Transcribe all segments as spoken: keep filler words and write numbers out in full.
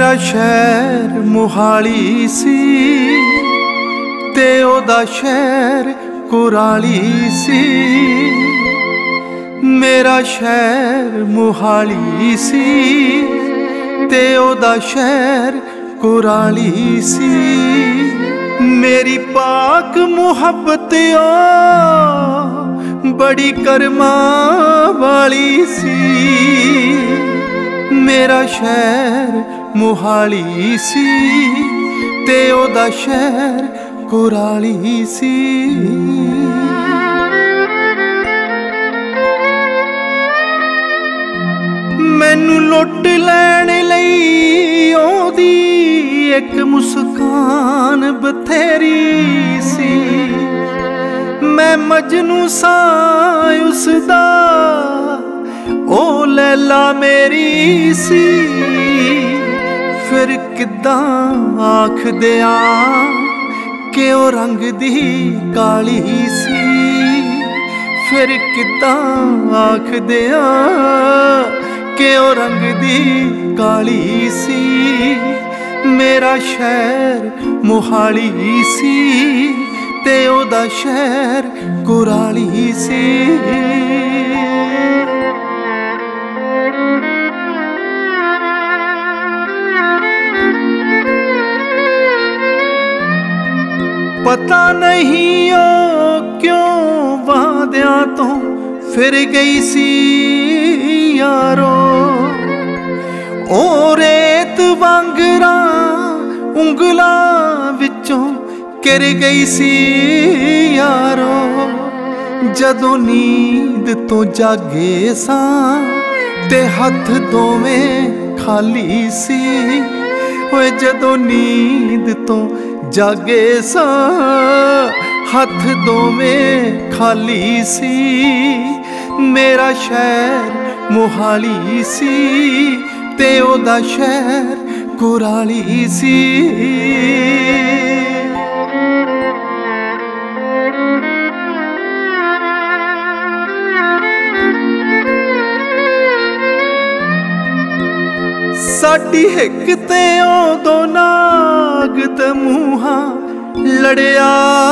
मेरा शहर मोहाली सी ते ओदा शहर कुराली सी। मेरा शहर मोहाली सी ते ओदा शहर कुराली सी। मेरी पाक मुहब्बत ओ बड़ी करमा वाली सी। मेरा शहर मोहाली सी ते ओदा शहर कुराली सी। मैनू लुट लैण लई ओदी एक मुस्कान बथेरी सी। मैं मजनू सा उसदा ओ लैला मेरी सी। फिर किद्दां आख दिया कि ओ रंग दी काली सी। फिर किद्दां आख दिया कि ओ रंग दी काली सी। मेरा शहर मोहाली सी ते ओदा शहर कुराली सी। पता नहीं ओ क्यों वादियां तो फिर गई सी यारो। ओ रेत वांगरा उंगलां विचों गिर गई सी यारो। जदों नींद तो जागे सां ते हथ दोवें खाली सी। ओए जदों नींद तो जागे सां हथ दोवें खाली सी। मेरा शहर मोहाली सी ते ओदा शहर कुराली सी। साडी हिक ते ओदो नाग ते मूहां लड़िया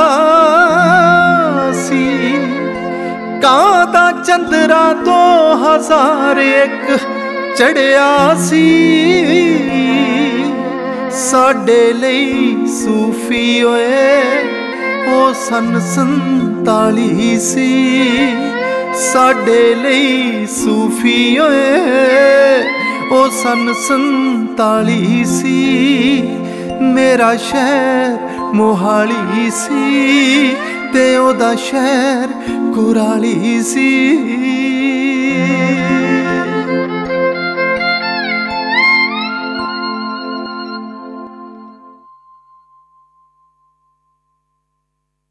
सी। कां दा चंदरा दो हजार एक चढ़िया सी। साडे लई सूफी ओए ओ सन संताली सी। साडे लई सूफी ओए ओ सन संताली सी। मेरा शहर मोहाली सी ते ओदा शहर कुराली सी।